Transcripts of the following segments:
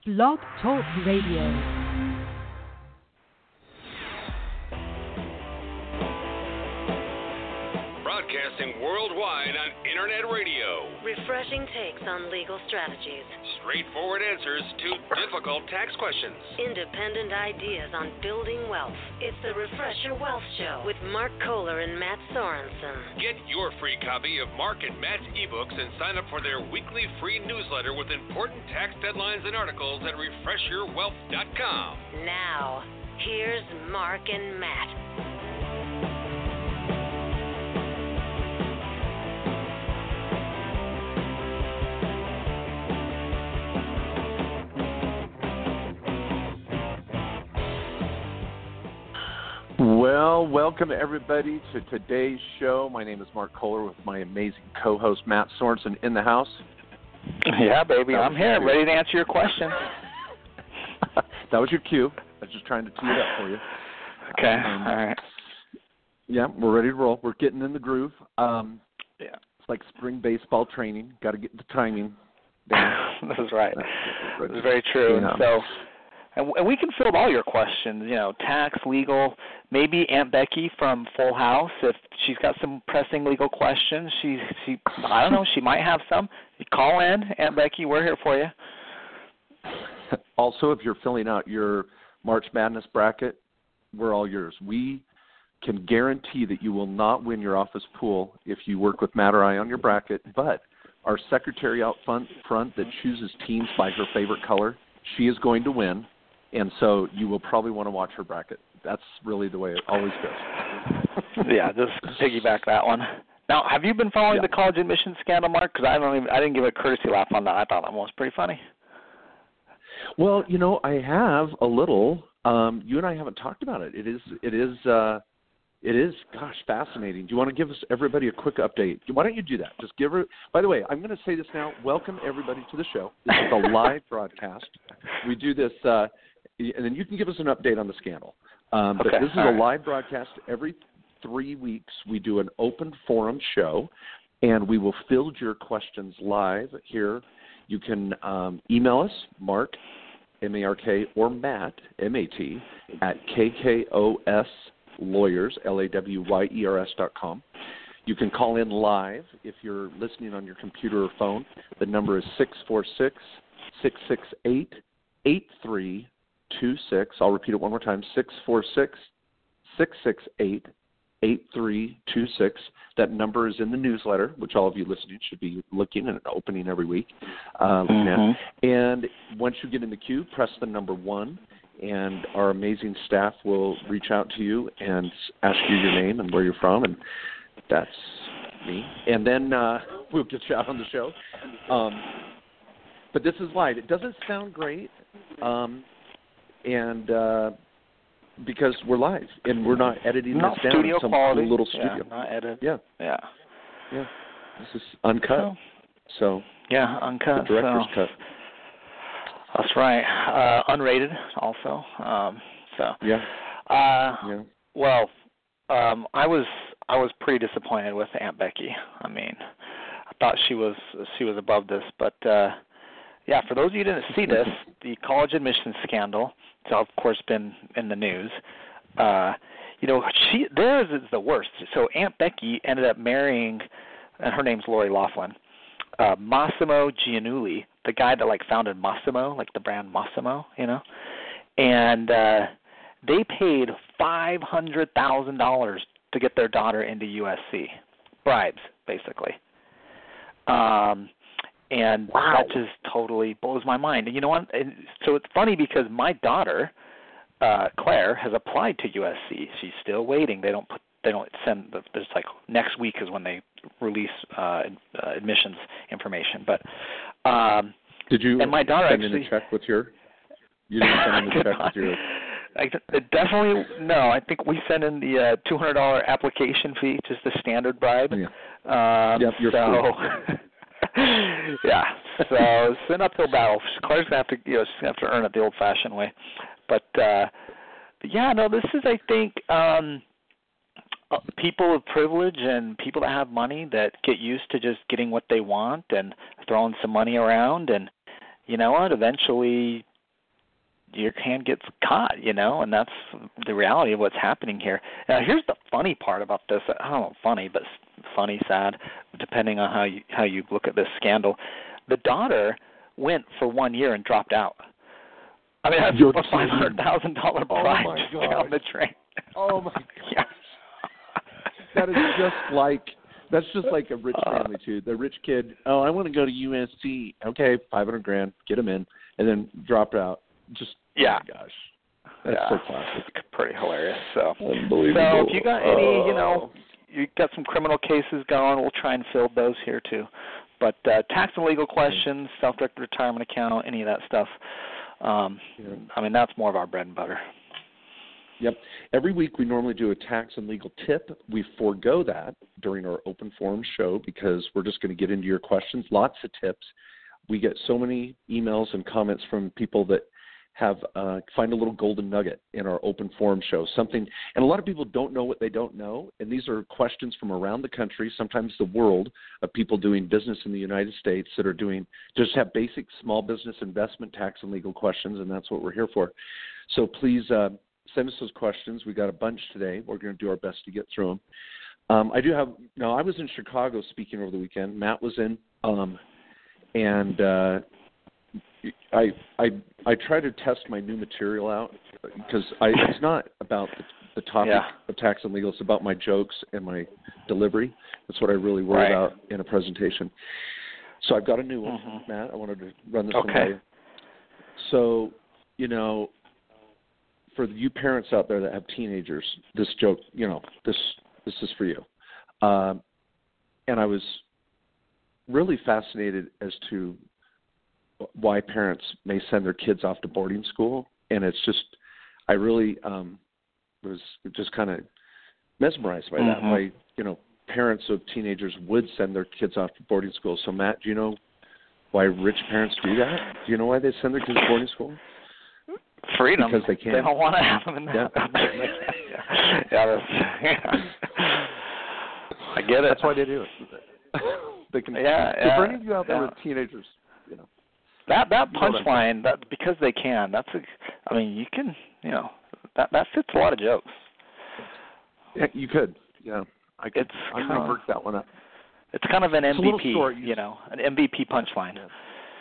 Blog Talk Radio. Broadcasting worldwide on Internet radio. Refreshing takes on legal strategies. Straightforward answers to difficult tax questions. Independent ideas on building wealth. It's the Refresher Wealth Show with Mark Kohler and Matt Sorensen. Get your free copy of Mark and Matt's ebooks and sign up for their weekly free newsletter with important tax deadlines and articles at refreshyourwealth.com. Now, here's Mark and Matt. Well, welcome everybody to today's show. My name is Mark Kohler with my amazing co-host Matt Sorensen in the house. Yeah, baby, I'm here. I'm ready to answer your question. That was your cue. I was just trying to tee it up for you. Okay, all right. Yeah, we're ready to roll. We're getting in the groove. Yeah. It's like spring baseball training. Got to get the timing down. That's right. That's very true. Yeah. And so, and we can field all your questions, you know, tax, legal, maybe Aunt Becky from Full House, if she's got some pressing legal questions. She I don't know, she might have some. You call in, Aunt Becky, we're here for you. Also, if you're filling out your March Madness bracket, we're all yours. We can guarantee that you will not win your office pool if you work with Matt or I on your bracket, but our secretary out front that chooses teams by her favorite color, she is going to win. And so you will probably want to watch her bracket. That's really the way it always goes. Yeah, just piggyback that one. Now, have you been following the college admissions scandal, Mark? Because I didn't give a courtesy laugh on that. I thought that one was pretty funny. Well, you know, I have a little. You and I haven't talked about it. It is, gosh, fascinating. Do you want to give everybody a quick update? Why don't you do that? Just give her. By the way, I'm going to say this now. Welcome everybody to the show. This is a live broadcast. We do this. And then you can give us an update on the scandal. But this is a live broadcast. Every 3 weeks we do an open forum show, and we will field your questions live here. You can email us, Mark, M-A-R-K, or Matt, M-A-T, at KKOSLawyers, LAWYERS.com. You can call in live if you're listening on your computer or phone. The number is 646-668-8326. I'll repeat it one more time, 646-668-8326. That number is in the newsletter, which all of you listening should be looking and opening every week. And once you get in the queue, press the number 1, and our amazing staff will reach out to you and ask you your name and where you're from, and that's me. And then we'll get you out on the show. But this is live. It doesn't sound great. And because we're live and we're not editing this down studio in some quality. cool little studio. Yeah, not edited. Yeah. This is uncut. So yeah, uncut. The director's cut. That's right. Unrated also. Well, I was pretty disappointed with Aunt Becky. I mean, I thought she was above this, but. Yeah, for those of you who didn't see this, the college admissions scandal, it's of course been in the news. Theirs is the worst. So Aunt Becky ended up marrying, and her name's Lori Loughlin, Massimo Giannulli, the guy that founded Massimo, like the brand Massimo, you know. And they paid $500,000 to get their daughter into USC, bribes basically. And that just totally blows my mind. And you know what? And so it's funny because my daughter, Claire, has applied to USC. She's still waiting. They don't send. There's next week is when they release admissions information. But did you? And my daughter send in a check with your? You didn't send in a check with your. Definitely no. I think we sent in the $200 application fee, just the standard bribe. Yeah. You're free. Yeah, so it's an uphill battle. Claire's gonna have to, she's gonna have to earn it the old-fashioned way. But yeah, no, this is, I think, people of privilege and people that have money that get used to just getting what they want and throwing some money around, and you know what? Eventually, your hand gets caught, and that's the reality of what's happening here. Now, here's the funny part about this. I don't know, funny, but funny, sad, depending on how you look at this scandal. The daughter went for 1 year and dropped out. I mean, that's a $500,000 prize down the drain. Oh my God! Yeah. That's just like a rich family too. The rich kid, oh, I want to go to USC. Okay, $500,000, get him in, and then drop out. Just yeah. Oh my gosh, that's so classic. It's pretty hilarious. So, unbelievable. So if you got any, you got some criminal cases going, we'll try and fill those here too. But tax and legal questions, self-directed retirement account, any of that stuff. I mean, that's more of our bread and butter. Yep. Every week we normally do a tax and legal tip. We forego that during our open forum show because we're just going to get into your questions. Lots of tips. We get so many emails and comments from people that have find a little golden nugget in our open forum show. Something, and a lot of people don't know what they don't know, and these are questions from around the country, sometimes the world, of people doing business in the United States that are just have basic small business investment tax and legal questions, and that's what we're here for. So please send us those questions. We got a bunch today. We're going to do our best to get through them. I was in Chicago speaking over the weekend. Matt was in, and I try to test my new material out because it's not about the topic of tax and legal. It's about my jokes and my delivery. That's what I really worry about in a presentation. So I've got a new one, Matt. I wanted to run this one by you. So, for you parents out there that have teenagers, this joke, this is for you. And I was really fascinated as to why parents may send their kids off to boarding school. And it's just, I really was just kind of mesmerized by that. Why, parents of teenagers would send their kids off to boarding school. So, Matt, do you know why rich parents do that? Do you know why they send their kids to boarding school? Freedom. Because they can. They don't want to have them in there. I get it. That's why they do it. They can. So for any of you out there with teenagers, that punchline, that because they can. You can. That fits a lot of jokes. Yeah, you could. Yeah, I'm going to work that one up. It's kind of an MVP, an MVP punchline. Yeah.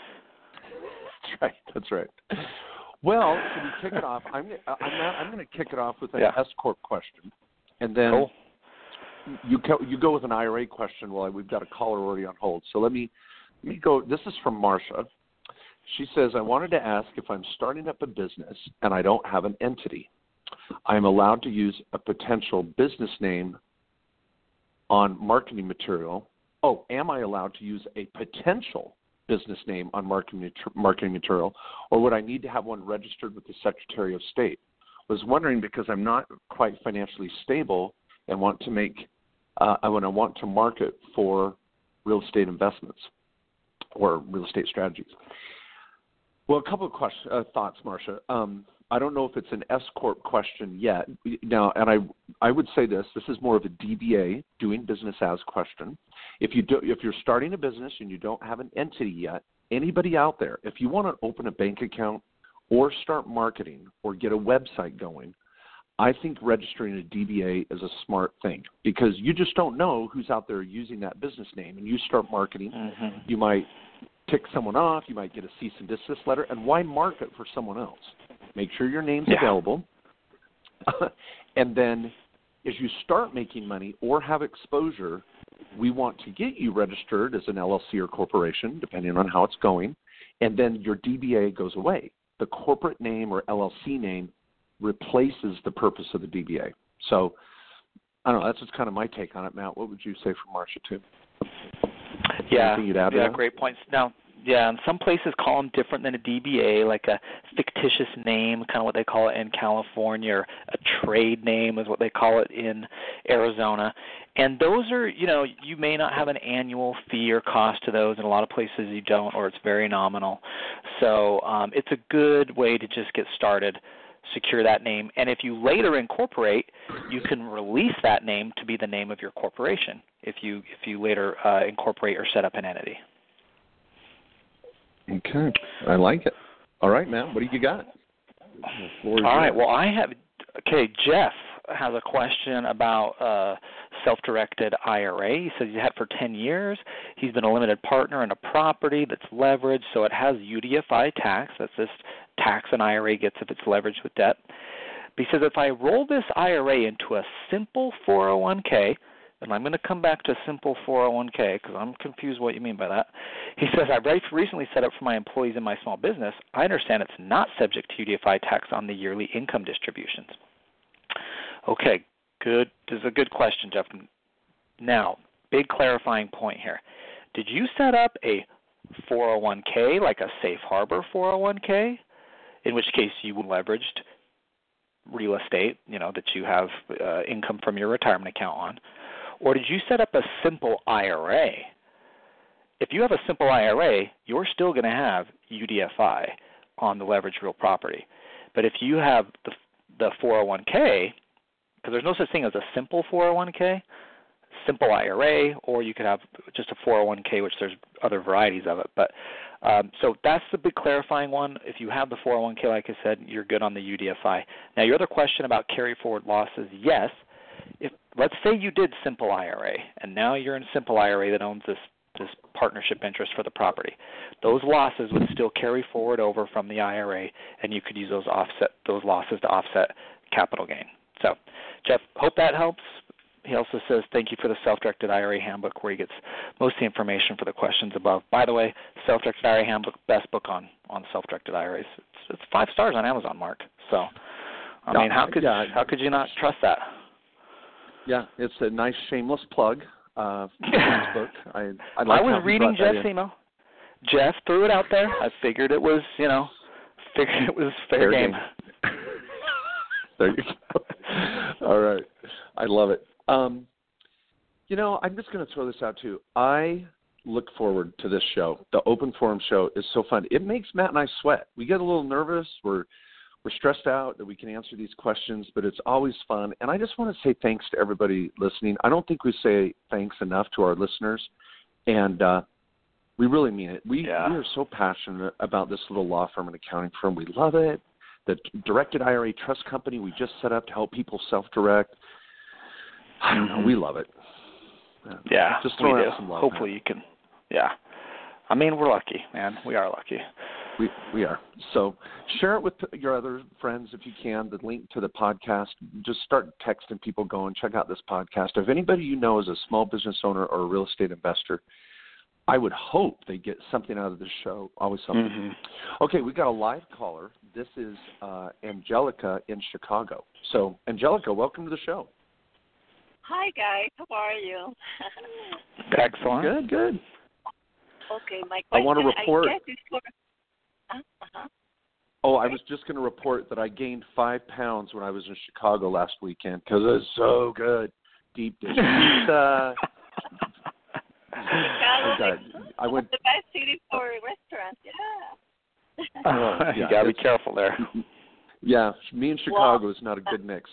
That's right. Well, to kick it off, I'm going to kick it off with an S Corp question, and then you go with an IRA question. While we've got a caller already on hold, so let me go. This is from Marcia. She says, I wanted to ask if I'm starting up a business and I don't have an entity, I'm allowed to use a potential business name on marketing material. Oh, am I allowed to use a potential business name on marketing material, or would I need to have one registered with the Secretary of State? I was wondering because I'm not quite financially stable and want to want to market for real estate investments or real estate strategies. Well, a couple of thoughts, Marcia. I don't know if it's an S Corp question yet. Now, and I would say this is more of a DBA, doing business as question. If you're starting a business and you don't have an entity yet, anybody out there, if you want to open a bank account or start marketing or get a website going, I think registering a DBA is a smart thing because you just don't know who's out there using that business name. And you start marketing, you might tick someone off, you might get a cease and desist letter, and why market for someone else? Make sure your name's available. And then as you start making money or have exposure, we want to get you registered as an LLC or corporation, depending on how it's going, and then your DBA goes away. The corporate name or LLC name replaces the purpose of the DBA. So, I don't know, that's just kind of my take on it, Matt. What would you say from Marcia, too? Anything you'd add to that? Great points. Now, and some places call them different than a DBA, like a fictitious name, kind of what they call it in California, or a trade name is what they call it in Arizona. And those are, you may not have an annual fee or cost to those. In a lot of places you don't, or it's very nominal. So it's a good way to just get started, secure that name. And if you later incorporate, you can release that name to be the name of your corporation if you later incorporate or set up an entity. Okay. I like it. All right, man. What do you got? floor is All right. yours. Well, Jeff has a question about self-directed IRA. He says he's had it for 10 years. He's been a limited partner in a property that's leveraged, so it has UDFI tax. That's this tax an IRA gets if it's leveraged with debt. But he says if I roll this IRA into a simple 401k, and I'm going to come back to simple 401k because I'm confused what you mean by that. He says, I recently set up for my employees in my small business. I understand it's not subject to UDFI tax on the yearly income distributions. Okay, good. This is a good question, Jeff. Now, big clarifying point here. Did you set up a 401k, like a safe harbor 401k, in which case you leveraged real estate, that you have income from your retirement account on? Or did you set up a simple IRA? If you have a simple IRA, you're still going to have UDFI on the leveraged real property. But if you have the 401k, because there's no such thing as a simple 401k, simple IRA, or you could have just a 401k, which there's other varieties of it. But so that's the big clarifying one. If you have the 401k, like I said, you're good on the UDFI. Now, your other question about carry forward losses, yes. If let's say you did simple IRA, and now you're in simple IRA that owns this partnership interest for the property, those losses would still carry forward over from the IRA, and you could use those losses to offset capital gain. So, Jeff, hope that helps. He also says, thank you for the Self-Directed IRA Handbook, where he gets most of the information for the questions above. By the way, Self-Directed IRA Handbook, best book on self-directed IRAs. It's 5 stars on Amazon, Mark. So, I mean, how could you not trust that? Yeah, it's a nice shameless plug for this book. I was reading Jeff's email. Jeff threw it out there. I figured it was, fair game. There you go. All right. I love it. I'm just going to throw this out too. I look forward to this show. The Open Forum show is so fun. It makes Matt and I sweat. We get a little nervous. We're stressed out that we can answer these questions, but it's always fun. And I just want to say thanks to everybody listening. I don't think we say thanks enough to our listeners, and we really mean it. We are so passionate about this little law firm and accounting firm. We love it. The Directed IRA Trust Company we just set up to help people self-direct. I don't know. We love it. Yeah, just throwing out some love. Hopefully you can. Yeah. I mean, we're lucky, man. We are lucky. We are. So share it with your other friends if you can, the link to the podcast. Just start texting people going, check out this podcast. If anybody you know is a small business owner or a real estate investor, I would hope they get something out of this show, always something. Mm-hmm. Okay, we got a live caller. This is Angelica in Chicago. So, Angelica, welcome to the show. Hi, guys. How are you? Excellent. Good. Okay, my question, I want to report. I was just going to report that I gained 5 pounds when I was in Chicago last weekend because it was so good. Deep dish pizza. I went the best city for restaurants. Yeah. You got to be careful there. Yeah, me and Chicago is not a good mix.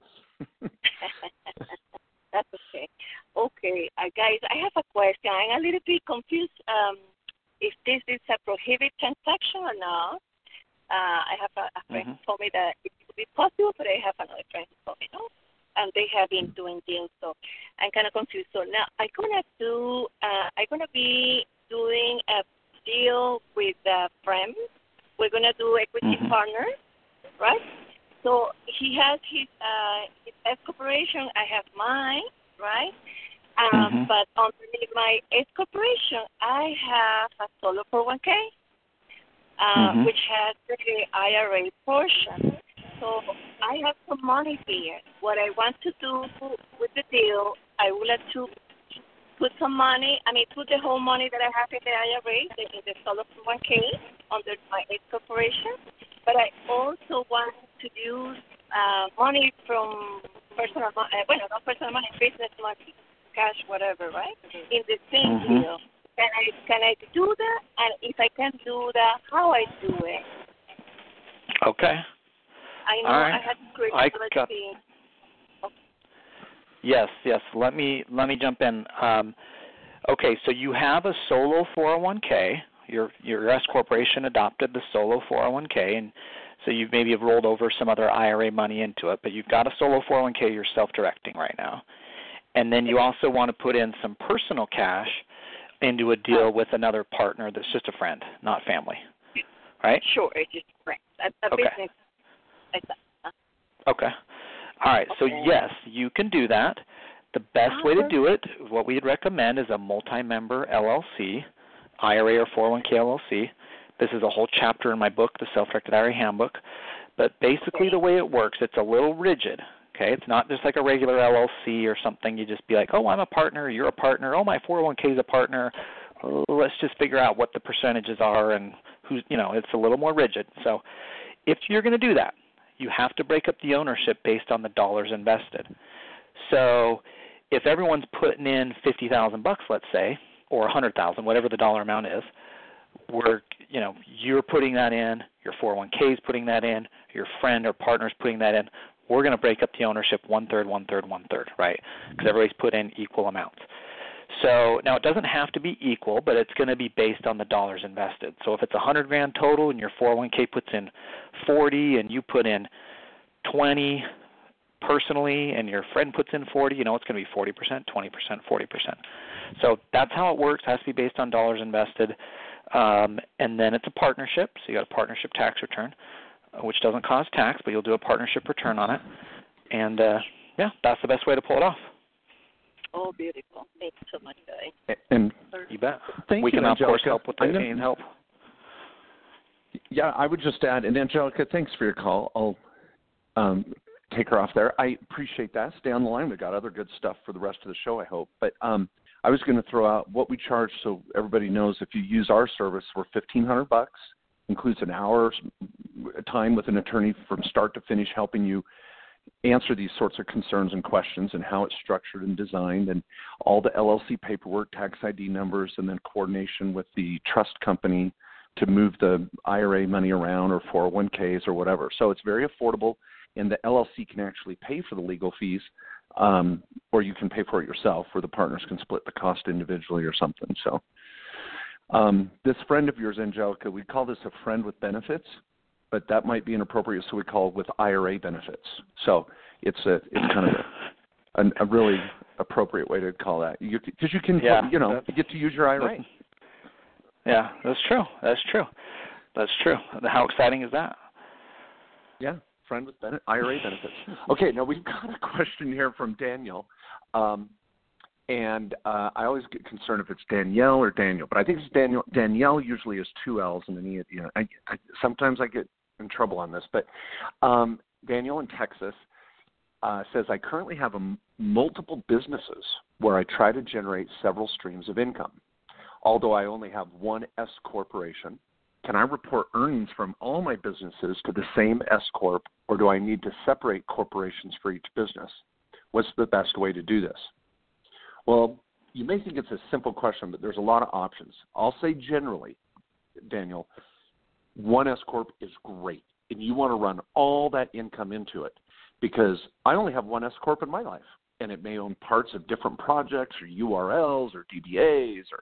That's okay. Okay, guys, I have a question. I'm a little bit confused if this is a prohibited transaction or not. I have a friend who told me that it would be possible, but I have another friend who told me no. And they have been doing deals, so I'm kind of confused. So now I'm gonna be doing a deal with a friend. We're gonna do equity partners, right? So he has his S corporation. I have mine, right? But underneath my S corporation, I have a solo 401k, which has the IRA portion. So I have some money here. What I want to do with the deal, I would like to put some money, put the whole money that I have in the IRA, in the solo 401k, under my S corporation. But I also want to use money from personal money, not personal money, business money, cash, whatever, right? In the same deal. Can I do that? And if I can do that, how I do it? Okay. I know I had to create Yes. Let me jump in. Okay, so you have a solo 401k. Your S corporation adopted the solo 401k, and So you maybe have rolled over some other IRA money into it, but you've got a solo 401k you're self-directing right now. And then you also want to put in some personal cash into a deal with another partner that's just a friend, not family, right? Sure, it's just friends. A business. Okay. All right, so yes, you can do that. The best way to do it, what we'd recommend, is a multi-member LLC, IRA or 401k LLC. This is a whole chapter in my book, The Self-Directed IRA Handbook. But basically the way it works, it's a little rigid. Okay, it's not just like a regular LLC or something. You just be like, oh, I'm a partner, you're a partner, oh, my 401k is a partner. Oh, let's just figure out what the percentages are and who's, it's a little more rigid. So if you're going to do that, you have to break up the ownership based on the dollars invested. So if everyone's putting in $50,000, let's say, or $100,000, whatever the dollar amount is, you're putting that in, your 401k is putting that in, your friend or partner's putting that in. We're going to break up the ownership 1/3, 1/3, 1/3, right? Because everybody's put in equal amounts. So now it doesn't have to be equal, but it's going to be based on the dollars invested. So if it's $100,000 total and your 401k puts in 40 and you put in 20 personally and your friend puts in 40, it's going to be 40%, 20%, 40%. So that's how it works. It has to be based on dollars invested. And then it's a partnership. So you got a partnership tax return, which doesn't cost tax, but you'll do a partnership return on it. And, that's the best way to pull it off. Oh, beautiful. Thanks so much, guys. And you bet. We can, of course, help with that if you need help. Yeah, I would just add, and Angelica, thanks for your call. I'll take her off there. I appreciate that. Stay on the line. We've got other good stuff for the rest of the show, I hope. But I was going to throw out what we charge so everybody knows. If you use our service, we're $1,500. Includes an hour's time with an attorney from start to finish helping you answer these sorts of concerns and questions and how it's structured and designed and all the LLC paperwork, tax ID numbers, and then coordination with the trust company to move the IRA money around or 401ks or whatever. So it's very affordable, and the LLC can actually pay for the legal fees, or you can pay for it yourself, where the partners can split the cost individually or something. So this friend of yours, Angelica, we call this a friend with benefits, but that might be inappropriate, so we call it with IRA benefits. So it's kind of a really appropriate way to call that, because you can you get to use your IRA. Yeah, that's true. How exciting is that? Yeah, friend with IRA benefits. Okay, now we've got a question here from Daniel. And I always get concerned if it's Danielle or Daniel, but I think it's Daniel. Danielle usually is 2 L's and an E. Sometimes I get in trouble on this, but Daniel in Texas says, I currently have multiple businesses where I try to generate several streams of income. Although I only have one S corporation, can I report earnings from all my businesses to the same S corp, or do I need to separate corporations for each business? What's the best way to do this? Well, you may think it's a simple question, but there's a lot of options. I'll say generally, Daniel, one S corp is great, and you want to run all that income into it, because I only have one S corp in my life, and it may own parts of different projects or URLs or DBAs or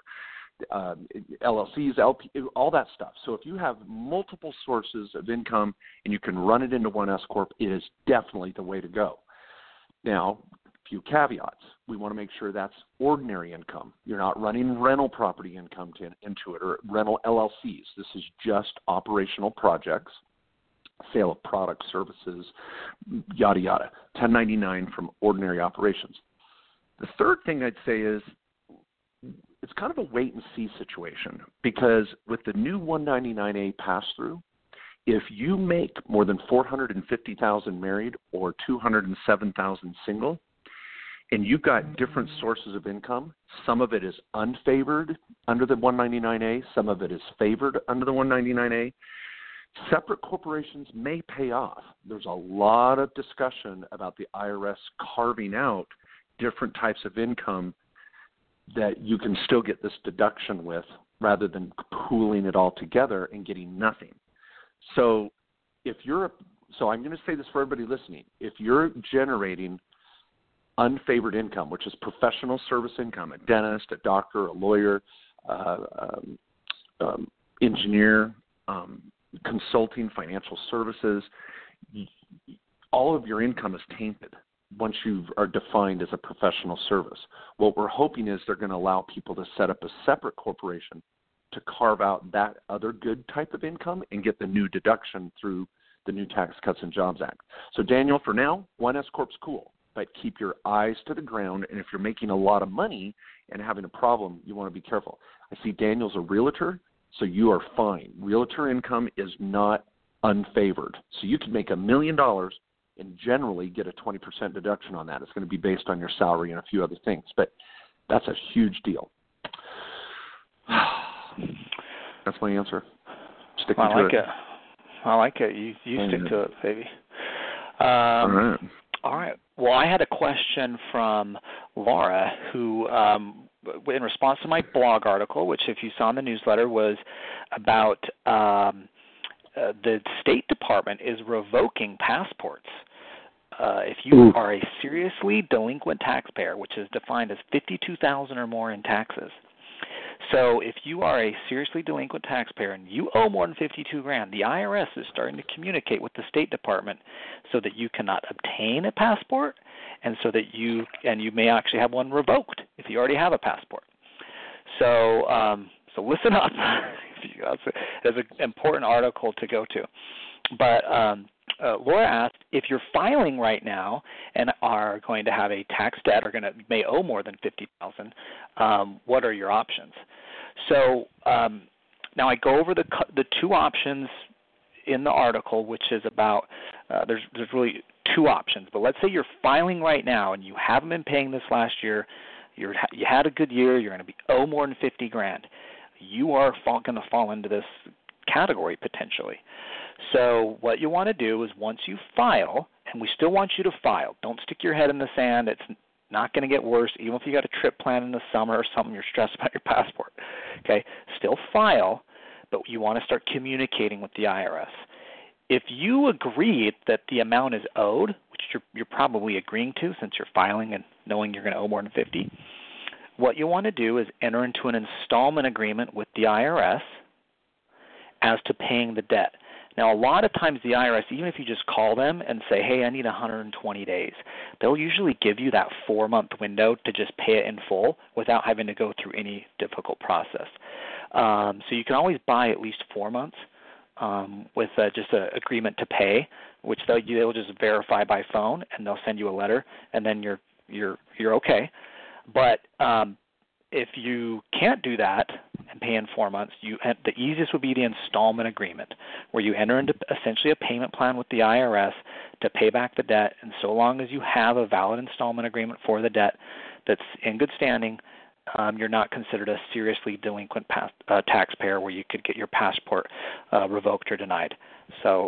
LLCs, LP, all that stuff. So if you have multiple sources of income and you can run it into one S corp, it is definitely the way to go. Now, a few caveats. We want to make sure that's ordinary income. You're not running rental property income into it or rental LLCs. This is just operational projects, sale of products, services, yada, yada, 1099 from ordinary operations. The third thing I'd say is it's kind of a wait-and-see situation, because with the new 199A pass-through, if you make more than $450,000 married or $207,000 single, and you've got different sources of income, some of it is unfavored under the 199A, some of it is favored under the 199A, separate corporations may pay off. There's a lot of discussion about the IRS carving out different types of income that you can still get this deduction with, rather than pooling it all together and getting nothing. So I'm going to say this for everybody listening. If you're generating unfavored income, which is professional service income, a dentist, a doctor, a lawyer, engineer, consulting, financial services, all of your income is tainted once you are defined as a professional service. What we're hoping is they're going to allow people to set up a separate corporation to carve out that other good type of income and get the new deduction through the new Tax Cuts and Jobs Act. So, Daniel, for now, 1S Corp's cool, but keep your eyes to the ground, and if you're making a lot of money and having a problem, you want to be careful. I see Daniel's a realtor, so you are fine. Realtor income is not unfavored. So you can make $1 million and generally get a 20% deduction on that. It's going to be based on your salary and a few other things, but that's a huge deal. That's my answer. Sticking to it. I like it. You stick to it, baby. All right. All right. Well, I had a question from Laura who, in response to my blog article, which if you saw in the newsletter, was about the State Department is revoking passports. If you are a seriously delinquent taxpayer, which is defined as $52,000 or more in taxes. So if you are a seriously delinquent taxpayer and you owe more than $52,000, the IRS is starting to communicate with the State Department so that you cannot obtain a passport, and so that you may actually have one revoked if you already have a passport. So listen up. It's an important article to go to. But Laura asked, if you're filing right now and are going to have a tax debt or may owe more than $50,000, what are your options? So now I go over the two options in the article, which is about there's really two options. But let's say you're filing right now and you haven't been paying this last year. You had a good year. You're going to owe more than $50,000. You are going to fall into this category potentially. So what you want to do is once you file, and we still want you to file, don't stick your head in the sand. It's not going to get worse, even if you got a trip planned in the summer or something, you're stressed about your passport. Okay, still file, but you want to start communicating with the IRS. If you agree that the amount is owed, which you're probably agreeing to since you're filing and knowing you're going to owe more than $50,000, what you want to do is enter into an installment agreement with the IRS as to paying the debt. Now, a lot of times the IRS, even if you just call them and say, hey, I need 120 days, they'll usually give you that 4-month window to just pay it in full without having to go through any difficult process. So you can always buy at least 4 months with just an agreement to pay, which they'll just verify by phone, and they'll send you a letter, and then you're okay. But if you can't do that and pay in 4 months, the easiest would be the installment agreement, where you enter into essentially a payment plan with the IRS to pay back the debt. And so long as you have a valid installment agreement for the debt that's in good standing, you're not considered a seriously delinquent taxpayer where you could get your passport revoked or denied. So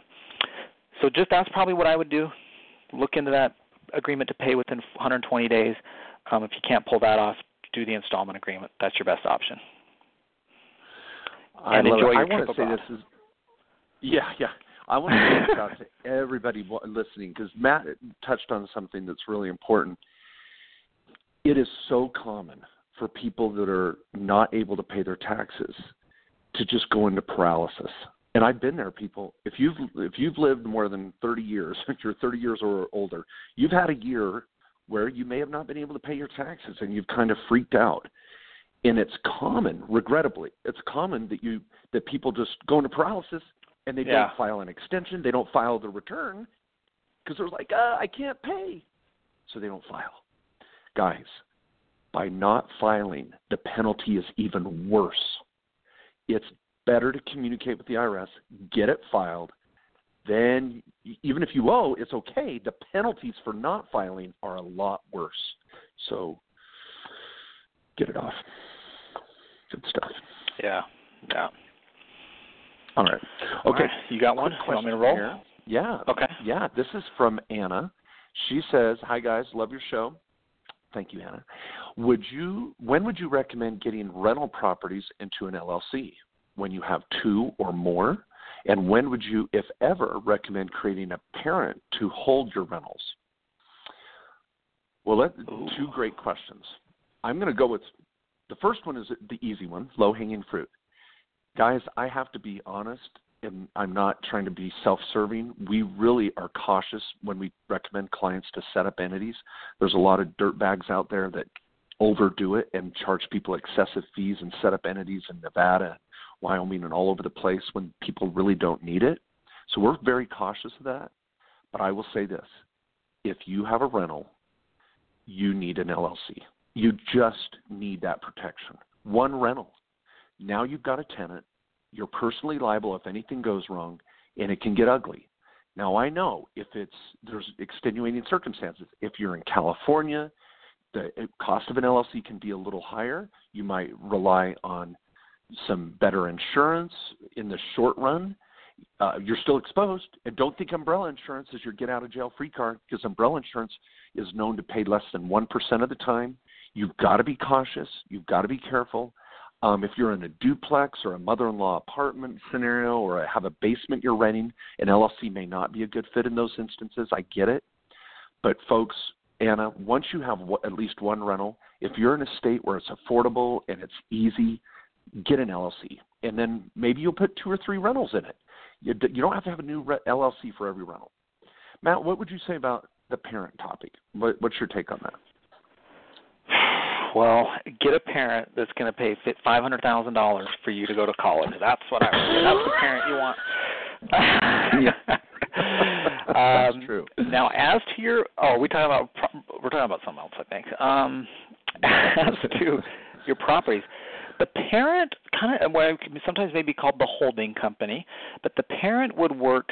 just that's probably what I would do. Look into that agreement to pay within 120 days. If you can't pull that off, do the installment agreement. That's your best option. And enjoy your trip abroad. I want to say this out to everybody listening, because Matt touched on something that's really important. It is so common for people that are not able to pay their taxes to just go into paralysis. And I've been there, people. If you've lived more than 30 years, if you're 30 years or older, you've had a year where you may have not been able to pay your taxes and you've kind of freaked out. And it's common, regrettably, it's common that people just go into paralysis and they don't file an extension, they don't file the return because they're like, I can't pay. So they don't file. Guys, by not filing, the penalty is even worse. It's better to communicate with the IRS, get it filed. Then, even if you owe, it's okay. The penalties for not filing are a lot worse. So, get it off. Good stuff. Yeah. All right. Okay. All right. You got one? You want me to roll? Here. Yeah. Okay. Yeah. This is from Anna. She says, "Hi guys, love your show." Thank you, Anna. When would you recommend getting rental properties into an LLC? When you have 2 or more? And when would you, if ever, recommend creating a parent to hold your rentals? Well, 2 great questions. I'm going to go with the first one is the easy one, low-hanging fruit. Guys, I have to be honest. and I'm not trying to be self-serving, we really are cautious when we recommend clients to set up entities. There's a lot of dirtbags out there that overdo it and charge people excessive fees and set up entities in Nevada, Wyoming, and all over the place when people really don't need it. So we're very cautious of that. But I will say this. If you have a rental, you need an LLC. You just need that protection. One rental. Now you've got a tenant. You're personally liable if anything goes wrong, and it can get ugly. Now, I know if there's extenuating circumstances. If you're in California, the cost of an LLC can be a little higher. You might rely on some better insurance in the short run. You're still exposed. And don't think umbrella insurance is your get-out-of-jail-free card, because umbrella insurance is known to pay less than 1% of the time. You've got to be cautious. You've got to be careful. If you're in a duplex or a mother-in-law apartment scenario or have a basement you're renting, an LLC may not be a good fit in those instances. I get it. But, folks, Anna, once you have at least one rental, if you're in a state where it's affordable and it's easy, get an LLC. And then maybe you'll put 2 or 3 rentals in it. You don't have to have a new LLC for every rental. Matt, what would you say about the parent topic? What's your take on that? Well, get a parent that's going to pay $500,000 for you to go to college. That's what I would say. That's the parent you want. That's true. Now, as to your we're talking about something else, I think. As to your properties, the parent kind of sometimes may be called the holding company, but the parent would work.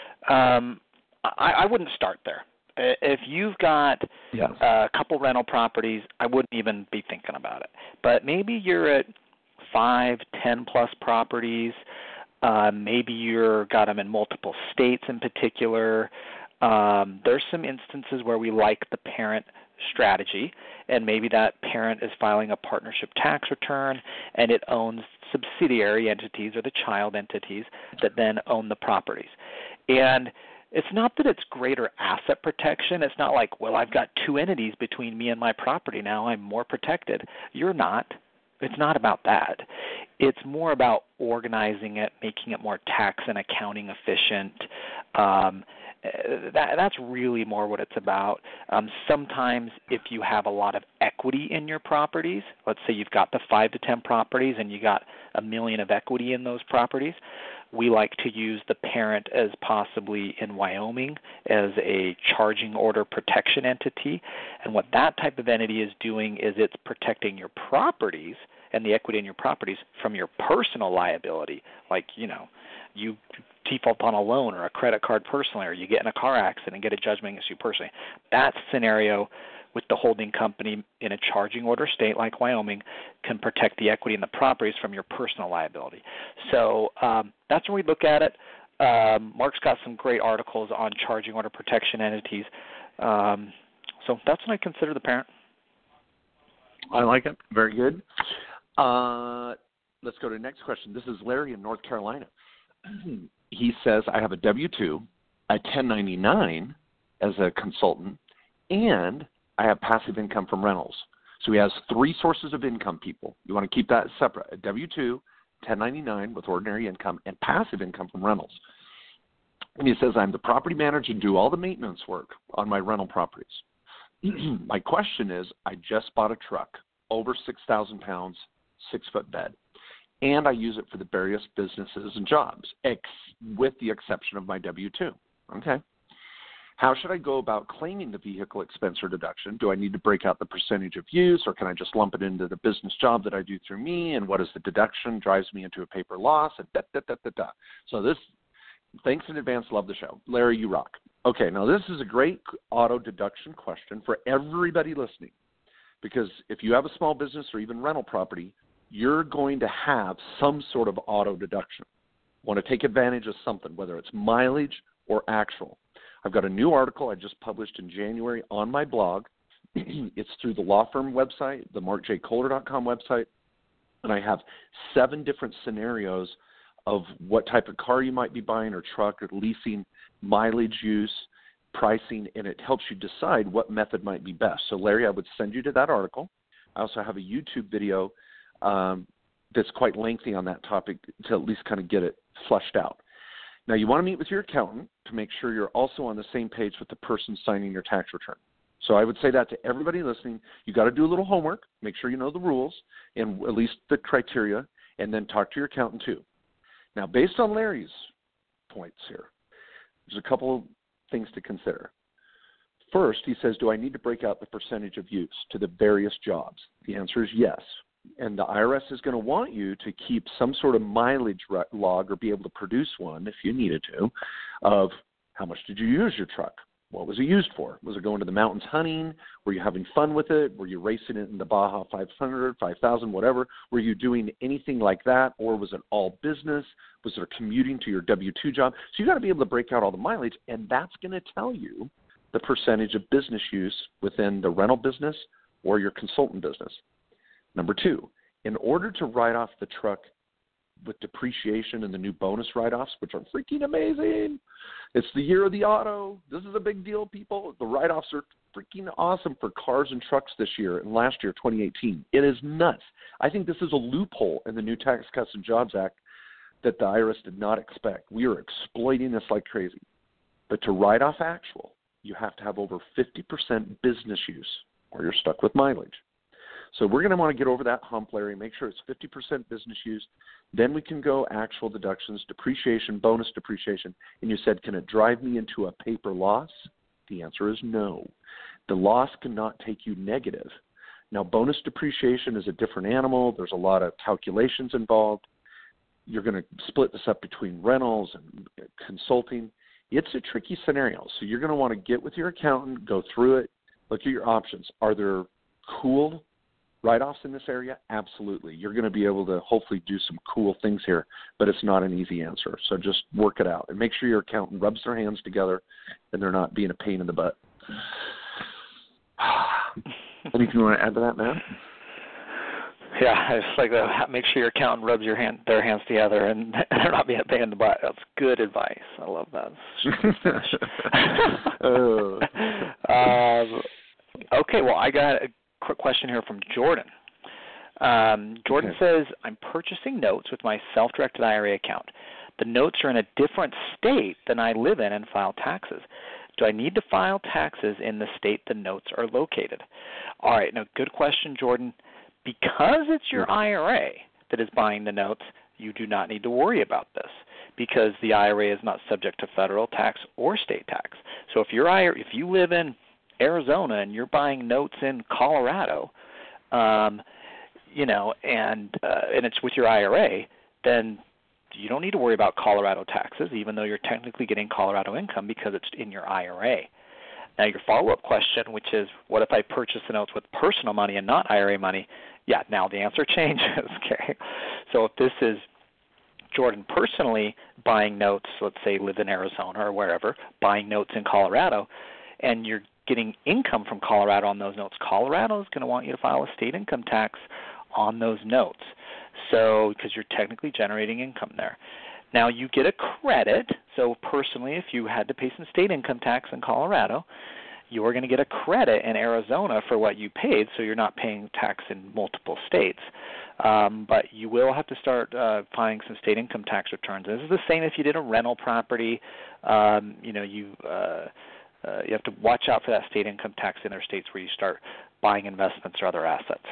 I wouldn't start there. If you've got a couple rental properties, I wouldn't even be thinking about it. But maybe you're at 5, 10 plus properties. Maybe you're got them in multiple states in particular. There's some instances where we like the parent strategy, and maybe that parent is filing a partnership tax return, and it owns subsidiary entities or the child entities that then own the properties. And it's not that it's greater asset protection. It's not like, well, I've got 2 entities between me and my property now. I'm more protected. You're not. It's not about that. It's more about organizing it, making it more tax and accounting efficient. That's really more what it's about. Sometimes if you have a lot of equity in your properties, let's say you've got the 5 to 10 properties and you got $1 million of equity in those properties, we like to use the parent as possibly in Wyoming as a charging order protection entity. And what that type of entity is doing is it's protecting your properties and the equity in your properties from your personal liability. Like, you default on a loan or a credit card personally, or you get in a car accident and get a judgment against you personally. That scenario with the holding company in a charging order state like Wyoming can protect the equity in the properties from your personal liability. So that's where we look at it. Mark's got some great articles on charging order protection entities. So that's what I consider the parent. I like it. Very good. Let's go to the next question. This is Larry in North Carolina. He says, I have a W-2, a 1099 as a consultant, and I have passive income from rentals. So he has 3 sources of income, people. You want to keep that separate. A W-2, 1099 with ordinary income, and passive income from rentals. And he says, I'm the property manager and do all the maintenance work on my rental properties. My question is, I just bought a truck, over 6,000 pounds, 6-foot bed, and I use it for the various businesses and jobs, with the exception of my W-2. Okay. How should I go about claiming the vehicle expense or deduction? Do I need to break out the percentage of use, or can I just lump it into the business job that I do through me? And what is the deduction? Drives me into a paper loss. So this, thanks in advance. Love the show. Larry, you rock. Okay, now this is a great auto deduction question for everybody listening, because if you have a small business or even rental property, you're going to have some sort of auto deduction. Want to take advantage of something, whether it's mileage or actual. I've got a new article I just published in January on my blog. It's through the law firm website, the markjkohler.com website, and I have 7 different scenarios of what type of car you might be buying or truck or leasing, mileage use, pricing, and it helps you decide what method might be best. So, Larry, I would send you to that article. I also have a YouTube video that's quite lengthy on that topic to at least kind of get it flushed out. Now, you want to meet with your accountant to make sure you're also on the same page with the person signing your tax return. So I would say that to everybody listening. You got to do a little homework, make sure you know the rules and at least the criteria, and then talk to your accountant too. Now, based on Larry's points here, there's a couple of things to consider. First, he says, do I need to break out the percentage of use to the various jobs? The answer is yes. And the IRS is going to want you to keep some sort of mileage log or be able to produce one if you needed to of how much did you use your truck? What was it used for? Was it going to the mountains hunting? Were you having fun with it? Were you racing it in the Baja 500, 5,000, whatever? Were you doing anything like that? Or was it all business? Was there commuting to your W-2 job? So you got to be able to break out all the mileage, and that's going to tell you the percentage of business use within the rental business or your consultant business. Number two, in order to write off the truck with depreciation and the new bonus write-offs, which are freaking amazing. It's the year of the auto. This is a big deal, people. The write-offs are freaking awesome for cars and trucks this year and last year, 2018. It is nuts. I think this is a loophole in the new Tax Cuts and Jobs Act that the IRS did not expect. We are exploiting this like crazy. But to write off actual, you have to have over 50% business use or you're stuck with mileage. So we're going to want to get over that hump, Larry, make sure it's 50% business use. Then we can go actual deductions, depreciation, bonus depreciation. And you said, can it drive me into a paper loss? The answer is no. The loss cannot take you negative. Now, bonus depreciation is a different animal. There's a lot of calculations involved. You're going to split this up between rentals and consulting. It's a tricky scenario. So you're going to want to get with your accountant, go through it, look at your options. Are there cool write-offs in this area? Absolutely. You're going to be able to hopefully do some cool things here, but it's not an easy answer. So just work it out and make sure your accountant rubs their hands together and they're not being a pain in the butt. Anything you want to add to that, Matt? Yeah, it's like make sure your accountant rubs their hands together and they're not being a pain in the butt. That's good advice. I love that. Okay, well, I got a quick question here from Jordan. Jordan says, I'm purchasing notes with my self-directed IRA account. The notes are in a different state than I live in and file taxes. Do I need to file taxes in the state the notes are located? All right, now good question, Jordan. Because it's your IRA that is buying the notes, you do not need to worry about this because the IRA is not subject to federal tax or state tax. So if you live in Arizona and you're buying notes in Colorado, and it's with your IRA, then you don't need to worry about Colorado taxes, even though you're technically getting Colorado income because it's in your IRA. Now, your follow-up question, which is, what if I purchase the notes with personal money and not IRA money? Yeah, now the answer changes. Okay, so if this is Jordan personally buying notes, let's say live in Arizona or wherever, buying notes in Colorado, and you're getting income from Colorado on those notes, Colorado is going to want you to file a state income tax on those notes. So, because you're technically generating income there. Now, you get a credit. So, personally, if you had to pay some state income tax in Colorado, you are going to get a credit in Arizona for what you paid, so you're not paying tax in multiple states. But you will have to start filing some state income tax returns. This is the same if you did a rental property. You have to watch out for that state income tax in other states where you start buying investments or other assets.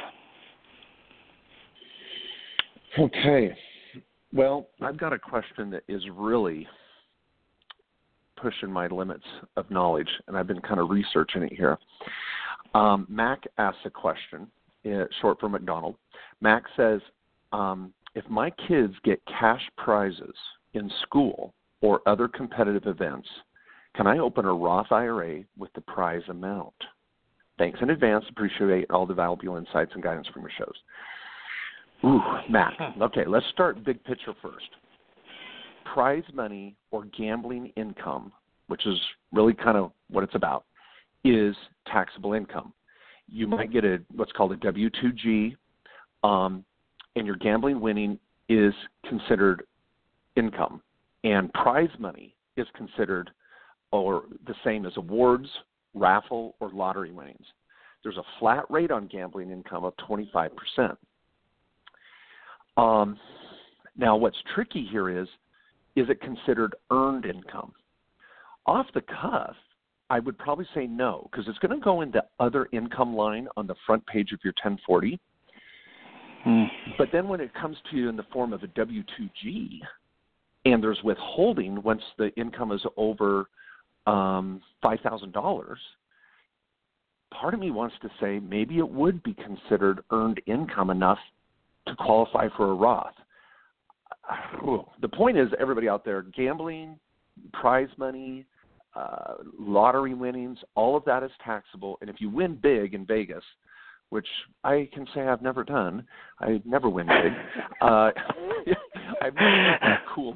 Okay. Well, I've got a question that is really pushing my limits of knowledge, and I've been kind of researching it here. Mac asks a question, short for McDonald. Mac says, if my kids get cash prizes in school or other competitive events, can I open a Roth IRA with the prize amount? Thanks in advance. Appreciate all the valuable insights and guidance from your shows. Ooh, Matt. Okay, let's start big picture first. Prize money or gambling income, which is really kind of what it's about, is taxable income. You might get what's called a W-2G, and your gambling winning is considered income. And prize money is considered or the same as awards, raffle, or lottery winnings. There's a flat rate on gambling income of 25%. Now, what's tricky here is is it considered earned income? Off the cuff, I would probably say no, because it's going to go in the other income line on the front page of your 1040. But then when it comes to you in the form of a W-2G, and there's withholding once the income is over $5,000, part of me wants to say maybe it would be considered earned income enough to qualify for a Roth. The point is, everybody out there, gambling, prize money, lottery winnings, all of that is taxable. And if you win big in Vegas, which I can say I've never done, I never win big. I've never had a cool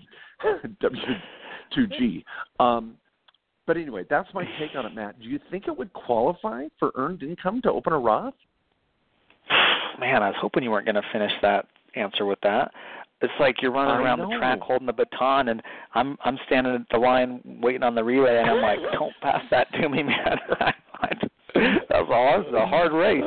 W-2G. But anyway, that's my take on it, Matt. Do you think it would qualify for earned income to open a Roth? Man, I was hoping you weren't going to finish that answer with that. It's like you're running around the track holding the baton, and I'm standing at the line waiting on the relay, and I'm like, don't pass that to me, man. That was a hard race.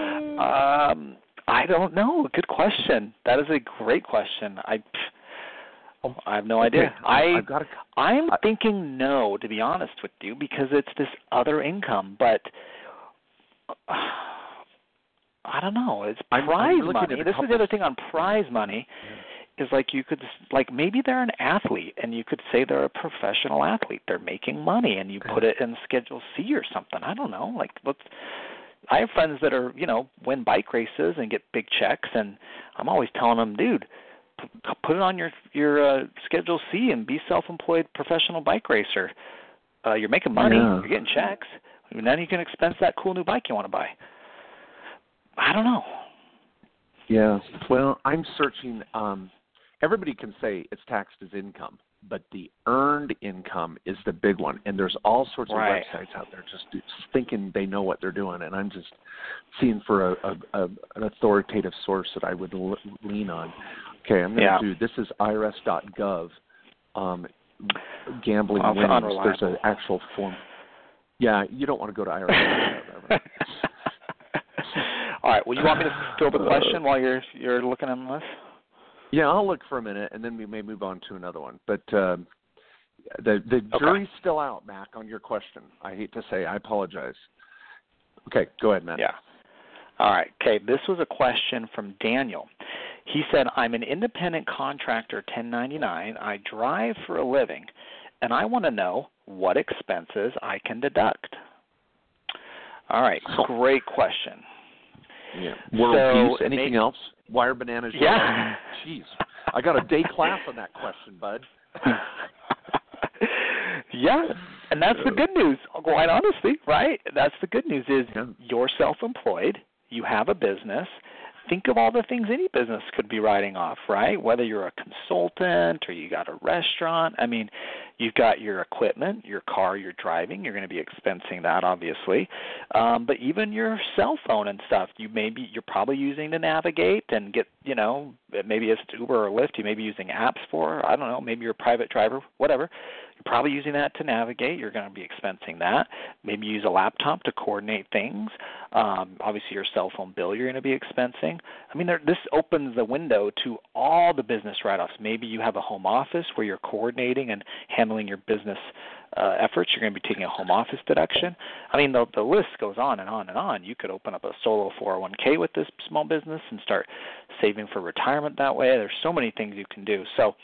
I don't know. Good question. That is a great question. I have no idea. I'm thinking no, to be honest with you, because it's this other income. But I don't know. It's prize money. This is the other thing on prize money. Is like you could, like maybe they're an athlete, and you could say they're a professional athlete. They're making money, and you put it in Schedule C or something. I don't know. Like, I have friends that are, win bike races and get big checks, and I'm always telling them, dude, put it on your Schedule C and be self-employed professional bike racer. You're making money. Yeah. You're getting checks. And then you can expense that cool new bike you want to buy. I don't know. Yeah. Well, I'm searching. Everybody can say it's taxed as income, but the earned income is the big one. And there's all sorts of websites out there just thinking they know what they're doing. And I'm just seeing for an authoritative source that I would lean on. Okay, I'm going to do, this is irs.gov, gambling winnings. There's an actual form. Yeah, you don't want to go to irs.gov. All right. Well, you want me to throw up a question while you're looking on this? Yeah, I'll look for a minute, and then we may move on to another one. But the jury's still out, Mac, on your question. I hate to say. I apologize. Okay, go ahead, Matt. Yeah. All right. Okay, this was a question from Daniel. He said, I'm an independent contractor, 1099. I drive for a living, and I want to know what expenses I can deduct. All right, great question. Yeah. World peace. Anything else? Wire bananas? Yeah. Jeez. I got a day class on that question, bud. Yeah. And that's the good news, quite honestly, right? That's the good news is you're self-employed. You have a business. Think of all the things any business could be writing off, right? Whether you're a consultant or you got a restaurant. I mean, you've got your equipment, your car you're driving. You're going to be expensing that, obviously. But even your cell phone and stuff, you're probably using to navigate and get, maybe it's Uber or Lyft. You may be using apps for. I don't know. Maybe you're a private driver, whatever. You're probably using that to navigate. You're going to be expensing that. Maybe use a laptop to coordinate things. Obviously, your cell phone bill you're going to be expensing. I mean, this opens the window to all the business write-offs. Maybe you have a home office where you're coordinating and handling your business efforts. You're going to be taking a home office deduction. I mean, the list goes on and on and on. You could open up a solo 401k with this small business and start saving for retirement that way. There's so many things you can do. So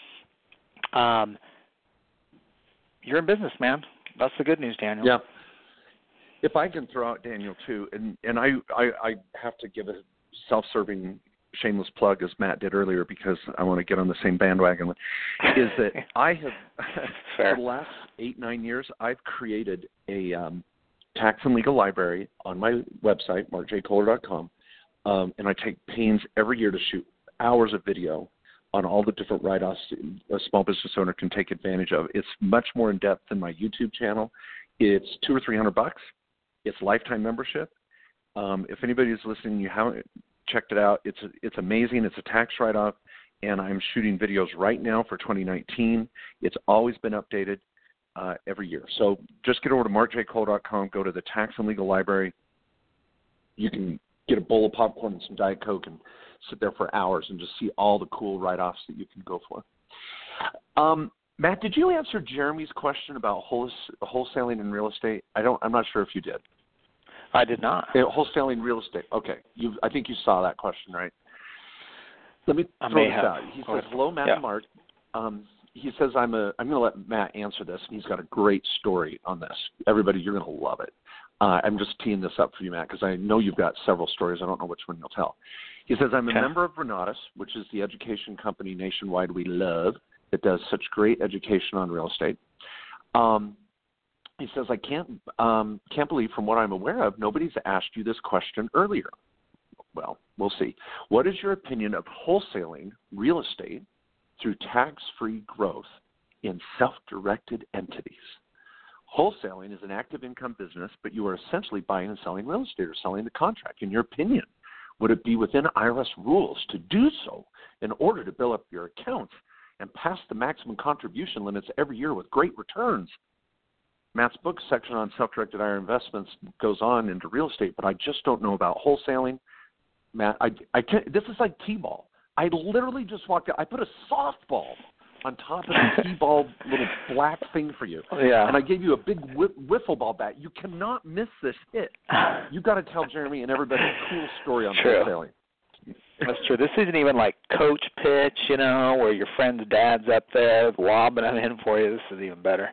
you're in business, man. That's the good news, Daniel. Yeah. If I can throw out Daniel too, and I have to give a self-serving shameless plug as Matt did earlier because I want to get on the same bandwagon, is that I have for the last 8-9 years I've created a tax and legal library on my website, markjkohler.com, and I take pains every year to shoot hours of video on all the different write-offs a small business owner can take advantage of. It's much more in-depth than my YouTube channel. It's $200 or $300. It's lifetime membership. If anybody's listening, you haven't checked it out, it's amazing. It's a tax write-off, and I'm shooting videos right now for 2019. It's always been updated every year. So just get over to markjkohler.com, go to the Tax and Legal Library. You can get a bowl of popcorn and some Diet Coke and sit there for hours and just see all the cool write-offs that you can go for. Matt, did you answer Jeremy's question about wholesaling in real estate? I'm not sure if you did. I did not. Wholesaling real estate. Okay. I think you saw that question, right? Let me throw this out. He says, hello, Matt and Mark. He says, I'm going to let Matt answer this, and he's got a great story on this. Everybody, you're going to love it. I'm just teeing this up for you, Matt, because I know you've got several stories. I don't know which one you'll tell. He says, I'm a member of Renatus, which is the education company nationwide we love that does such great education on real estate. He says, I can't believe from what I'm aware of, nobody's asked you this question earlier. Well, we'll see. What is your opinion of wholesaling real estate through tax-free growth in self-directed entities? Wholesaling is an active income business, but you are essentially buying and selling real estate or selling the contract. In your opinion, would it be within IRS rules to do so in order to build up your accounts and pass the maximum contribution limits every year with great returns? Matt's book section on self-directed IRA investments goes on into real estate, but I just don't know about wholesaling. Matt, I can't, this is like T-ball. I literally just walked out. I put a softball on top of the T-ball little black thing for you. Yeah. And I gave you a big wiffle ball bat. You cannot miss this hit. You've got to tell Jeremy and everybody a cool story on wholesaling. That's true. This isn't even like coach pitch, where your friend's dad's up there lobbing it in for you. This is even better.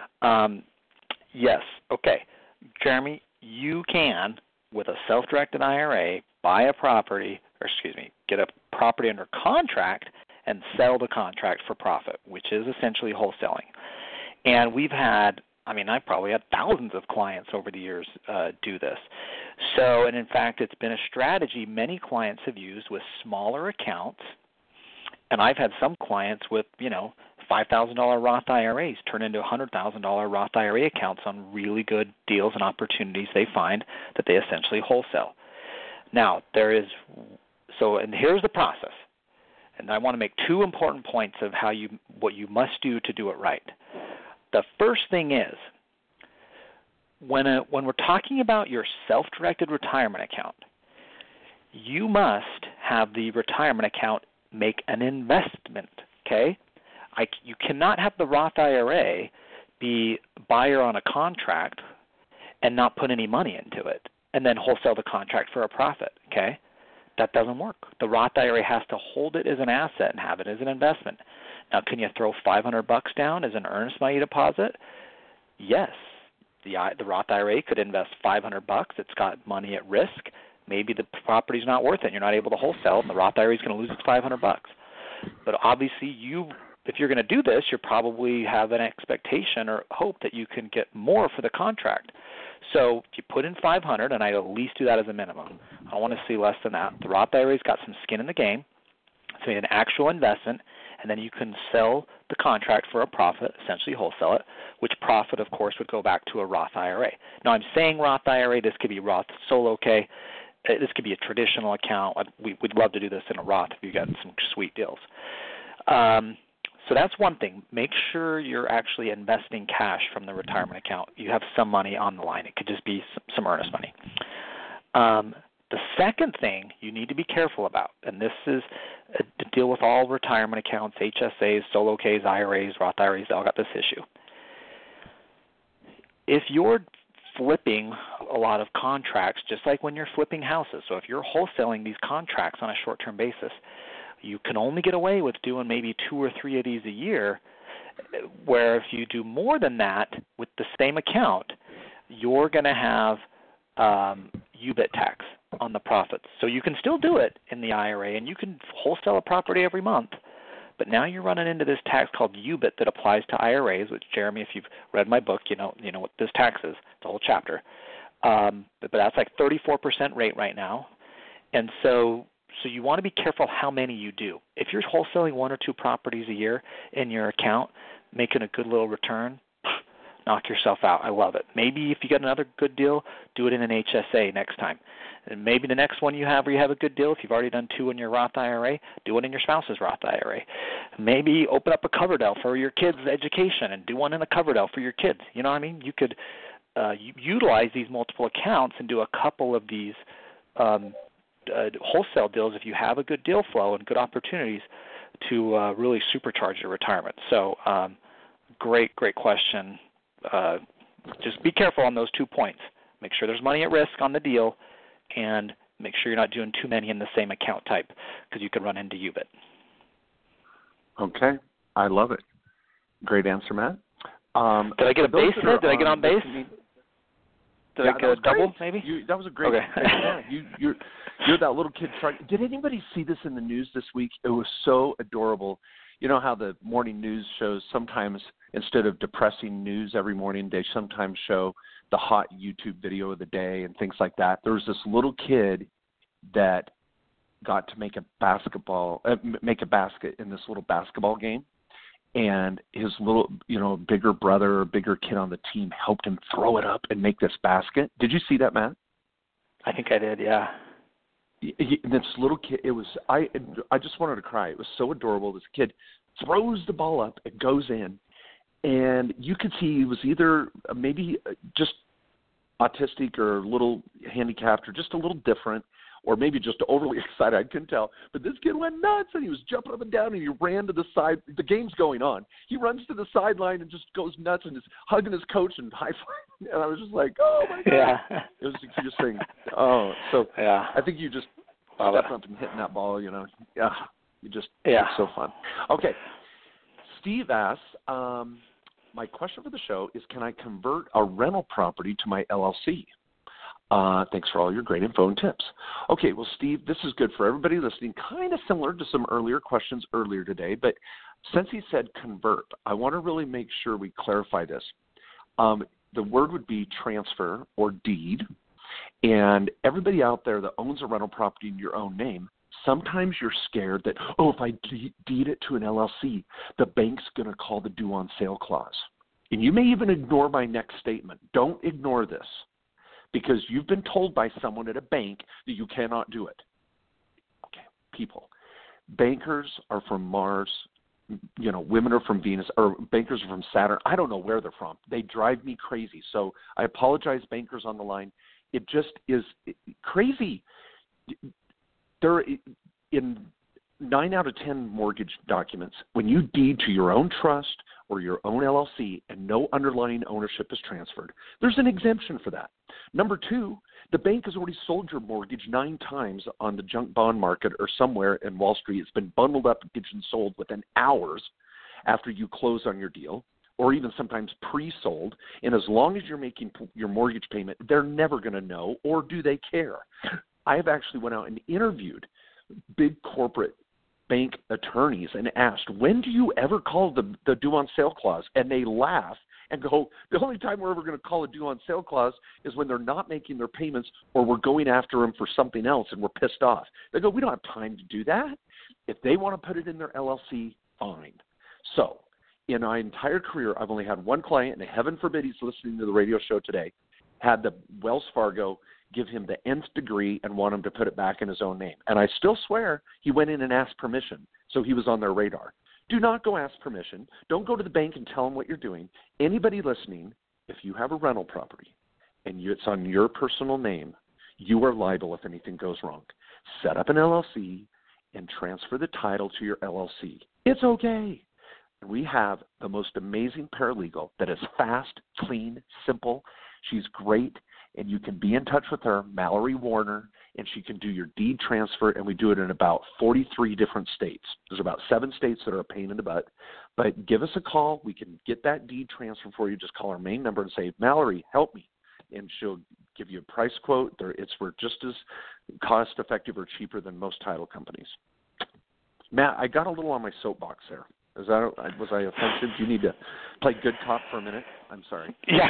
Yes. Okay. Jeremy, you can, with a self-directed IRA, buy a property, get a property under contract and sell the contract for profit, which is essentially wholesaling. And we've had, I've probably had thousands of clients over the years do this. So, and in fact, it's been a strategy many clients have used with smaller accounts. And I've had some clients with, $5,000 Roth IRAs turn into $100,000 Roth IRA accounts on really good deals and opportunities they find that they essentially wholesale. Now, and here's the process. And I want to make two important points of what you must do to do it right. The first thing is, when we're talking about your self-directed retirement account, you must have the retirement account make an investment, okay? You cannot have the Roth IRA be buyer on a contract and not put any money into it and then wholesale the contract for a profit, okay? That doesn't work. The Roth IRA has to hold it as an asset and have it as an investment. Now, can you throw $500 down as an earnest money deposit? Yes. The Roth IRA could invest $500. It's got money at risk. Maybe the property's not worth it. You're not able to wholesale, and the Roth IRA is going to lose its $500. But obviously, if you're going to do this, you probably have an expectation or hope that you can get more for the contract. So if you put in $500, and I at least do that as a minimum, I don't want to see less than that. The Roth IRA's got some skin in the game. It's an actual investment, and then you can sell the contract for a profit, essentially wholesale it, which profit, of course, would go back to a Roth IRA. Now, I'm saying Roth IRA. This could be Roth Solo K. This could be a traditional account. We'd love to do this in a Roth if you got some sweet deals. So that's one thing. Make sure you're actually investing cash from the retirement account. You have some money on the line. It could just be some earnest money. The second thing you need to be careful about, and this is to deal with all retirement accounts, HSAs, Solo Ks, IRAs, Roth IRAs, they all got this issue. If you're flipping a lot of contracts, just like when you're flipping houses, so if you're wholesaling these contracts on a short-term basis, you can only get away with doing maybe 2 or 3 of these a year, where if you do more than that with the same account, you're going to have UBIT tax on the profits. So you can still do it in the IRA, and you can wholesale a property every month, but now you're running into this tax called UBIT that applies to IRAs, which, Jeremy, if you've read my book, you know what this tax is. It's a whole chapter. But that's like 34% rate right now. And so you want to be careful how many you do. If you're wholesaling 1 or 2 properties a year in your account, making a good little return, knock yourself out. I love it. Maybe if you get another good deal, do it in an HSA next time. And maybe the next one you have where you have a good deal, if you've already done 2 in your Roth IRA, do it in your spouse's Roth IRA. Maybe open up a Coverdell for your kids' education and do one in a Coverdell for your kids. You know what I mean? You could utilize these multiple accounts and do a couple of these wholesale deals if you have a good deal flow and good opportunities to really supercharge your retirement. So great question. Just be careful on those 2 points. Make sure there's money at risk on the deal, and make sure you're not doing too many in the same account type, because you could run into UBIT. Okay. I love it. Great answer, Matt. Did I get a base hit? Did I get on base? Did I get a double, maybe? That was a great. Okay. Yeah, you're that little kid trying. Did anybody see this in the news this week? It was so adorable. You know how the morning news shows sometimes, instead of depressing news every morning, they sometimes show the hot YouTube video of the day and things like that. There was this little kid that got to make a basket in this little basketball game. And his little, bigger brother or bigger kid on the team helped him throw it up and make this basket. Did you see that, Matt? I think I did, yeah. This little kid, I just wanted to cry. It was so adorable. This kid throws the ball up, it goes in, and you could see he was either maybe just autistic or a little handicapped or just a little different, or maybe just overly excited. I couldn't tell. But this kid went nuts, and he was jumping up and down, and he ran to the side. The game's going on. He runs to the sideline and just goes nuts and is hugging his coach and high-fiving. And I was just like, oh, my God. Yeah. It was the cutest thing. Oh, so yeah. I think you just stepped up and hitting that ball, Yeah, it's so fun. Okay. Steve asks, my question for the show is, can I convert a rental property to my LLC? Thanks for all your great info and tips. Okay, well, Steve, this is good for everybody listening, kind of similar to some earlier questions earlier today, but since he said convert, I want to really make sure we clarify this. The word would be transfer or deed, and everybody out there that owns a rental property in your own name, sometimes you're scared that, if I deed it to an LLC, the bank's going to call the due on sale clause. And you may even ignore my next statement. Don't ignore this, because you've been told by someone at a bank that you cannot do it. Okay, people. Bankers are from Mars. Women are from Venus, or bankers are from Saturn. I don't know where they're from. They drive me crazy. So I apologize, bankers on the line. It just is crazy. There, in 9 out of 10 mortgage documents, when you deed to your own trust or your own LLC and no underlying ownership is transferred, there's an exemption for that. Number 2, the bank has already sold your mortgage 9 times on the junk bond market or somewhere in Wall Street. It's been bundled up and sold within hours after you close on your deal, or even sometimes pre-sold. And as long as you're making your mortgage payment, they're never going to know, or do they care? I have actually went out and interviewed big corporate bank attorneys and asked, when do you ever call the due on sale clause? And they laugh and go, the only time we're ever going to call a due on sale clause is when they're not making their payments, or we're going after them for something else and we're pissed off. They go, we don't have time to do that. If they want to put it in their LLC, fine. So in my entire career, I've only had one client, and heaven forbid he's listening to the radio show today, had the Wells Fargo give him the nth degree and want him to put it back in his own name. And I still swear he went in and asked permission, so he was on their radar. Do not go ask permission. Don't go to the bank and tell them what you're doing. Anybody listening, if you have a rental property and it's on your personal name, you are liable if anything goes wrong. Set up an LLC and transfer the title to your LLC. It's okay. We have the most amazing paralegal that is fast, clean, simple. She's great, and you can be in touch with her, Mallory Warner, and she can do your deed transfer, and we do it in about 43 different states. There's about 7 states that are a pain in the butt. But give us a call. We can get that deed transfer for you. Just call our main number and say, Mallory, help me. And she'll give you a price quote. We're just as cost-effective or cheaper than most title companies. Matt, I got a little on my soapbox there. Was I offensive? Do you need to play good cop for a minute? I'm sorry. Yeah.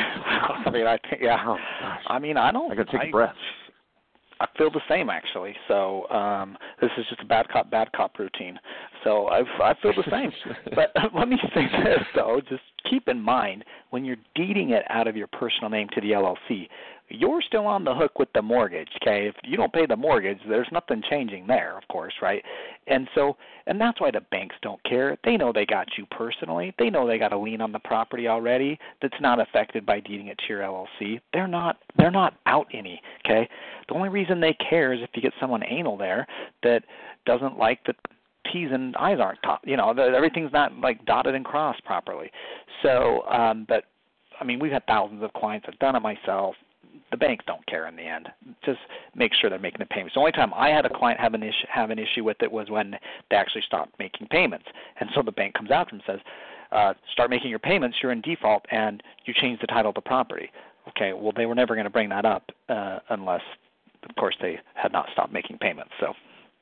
I think. Oh, gosh. I don't. I got to take a breath. I feel the same, actually. So this is just a bad cop routine. So I feel the same. But let me say this, though. Just keep in mind, when you're deeding it out of your personal name to the LLC, you're still on the hook with the mortgage, okay? If you don't pay the mortgage, there's nothing changing there, of course, right? And that's why the banks don't care. They know they got you personally. They know they got a lien on the property already that's not affected by deeding it to your LLC. They're not out any, okay? The only reason they care is if you get someone anal there that doesn't like that T's and I's aren't everything's not like dotted and crossed properly. So, but I mean, we've had thousands of clients. I've done it myself. The banks don't care in the end. Just make sure they're making the payments. The only time I had a client have an issue with it was when they actually stopped making payments. And so the bank comes after them and says, start making your payments, you're in default, and you change the title of the property. Okay, well, they were never going to bring that up unless, of course, they had not stopped making payments. So,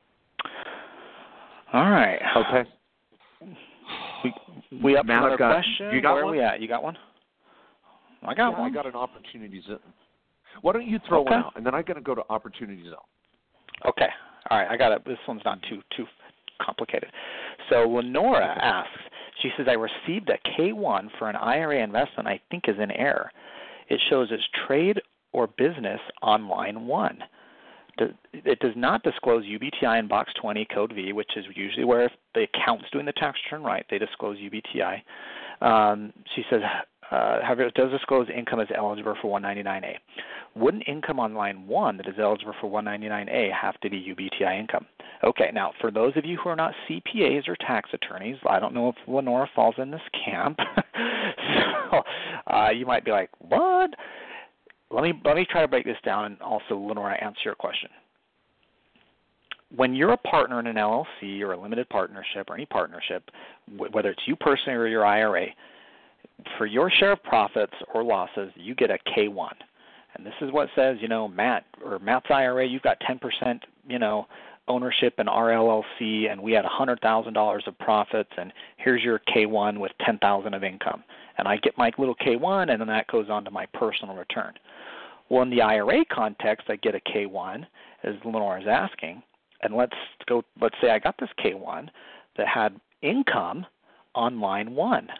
all right. Okay. We up Matt, another question? You got Where one? are we at? You got one? I got one. I got an opportunity zone. Why don't you throw one out, and then I'm going to go to opportunity zone. Okay. All right. I got it. This one's not too complicated. So Lenora asks, she says, I received a K-1 for an IRA investment I think is in error. It shows as trade or business on line 1. It does not disclose UBTI in box 20, code V, which is usually where if the account's doing the tax return right, they disclose UBTI. She says, however, it does disclose income as eligible for 199A. Wouldn't income on line 1 that is eligible for 199A have to be UBTI income? Okay, now for those of you who are not CPAs or tax attorneys, I don't know if Lenora falls in this camp. So you might be like, what? Let me try to break this down and also, Lenora, answer your question. When you're a partner in an LLC or a limited partnership or any partnership, whether it's you personally or your IRA, for your share of profits or losses, you get a K-1. And this is what says, Matt's IRA, you've got 10%, ownership in our LLC, and we had $100,000 of profits, and here's your K-1 with $10,000 of income. And I get my little K-1, and then that goes on to my personal return. Well, in the IRA context, I get a K-1, as Lenore is asking, and let's say I got this K-1 that had income on line 1,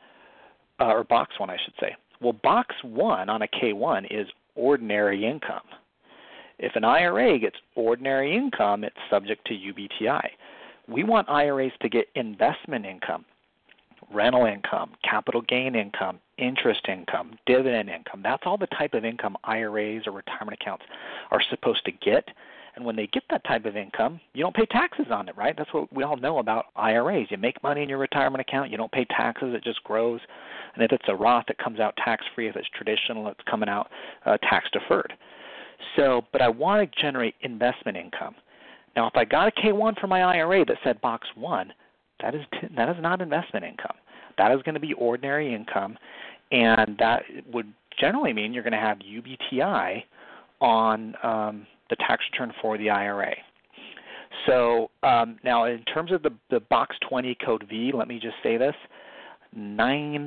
or box 1, I should say. Well, box 1 on a K-1 is ordinary income. If an IRA gets ordinary income, it's subject to UBTI. We want IRAs to get investment income, rental income, capital gain income, interest income, dividend income. That's all the type of income IRAs or retirement accounts are supposed to get. And when they get that type of income, you don't pay taxes on it, right? That's what we all know about IRAs. You make money in your retirement account, you don't pay taxes, it just grows. And if it's a Roth, it comes out tax-free. If it's traditional, it's coming out tax-deferred. So, but I want to generate investment income. Now, if I got a K-1 for my IRA that said box 1, that is not investment income. That is going to be ordinary income, and that would generally mean you're going to have UBTI on the tax return for the IRA. So now, in terms of the box 20 code V, let me just say this: 95%